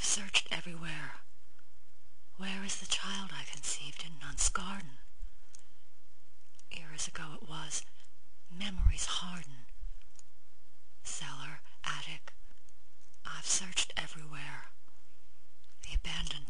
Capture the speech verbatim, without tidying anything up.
I've searched everywhere. Where is the child I conceived in Nunt's garden? Years ago it was. Memories harden. Cellar, attic. I've searched everywhere. The abandoned